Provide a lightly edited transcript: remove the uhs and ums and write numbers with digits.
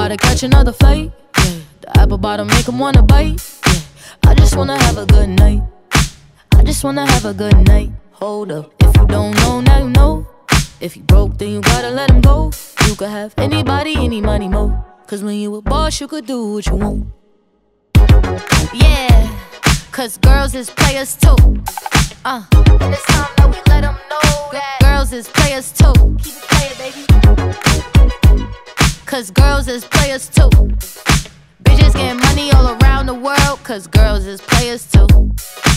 about to catch another fight. Yeah. The apple bottom make him wanna bite. Yeah. I just wanna have a good night. I just wanna have a good night. Hold up, if you don't know, now you know. If you broke, then you gotta let him go. You could have anybody, any money, mo. Cause when you a boss, you could do what you want. Yeah, cause girls is players too. And it's time that we let them know that girls is players too. Keep it playing, baby. Cause girls is players too. Bitches getting money all around the world. Cause girls is players too.